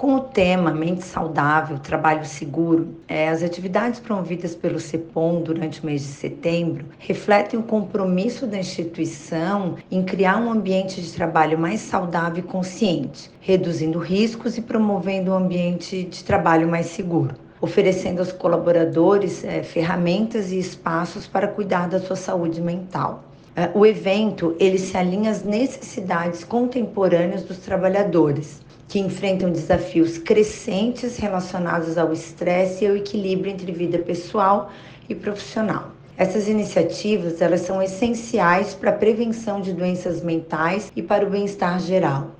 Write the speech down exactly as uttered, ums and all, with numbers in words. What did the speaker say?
Com o tema Mente Saudável, Trabalho Seguro, eh, as atividades promovidas pelo CEPOM durante o mês de setembro refletem o compromisso da instituição em criar um ambiente de trabalho mais saudável e consciente, reduzindo riscos e promovendo um ambiente de trabalho mais seguro, oferecendo aos colaboradores eh, ferramentas e espaços para cuidar da sua saúde mental. Eh, O evento ele se alinha às necessidades contemporâneas dos trabalhadores, que enfrentam desafios crescentes relacionados ao estresse e ao equilíbrio entre vida pessoal e profissional. Essas iniciativas, elas são essenciais para a prevenção de doenças mentais e para o bem-estar geral.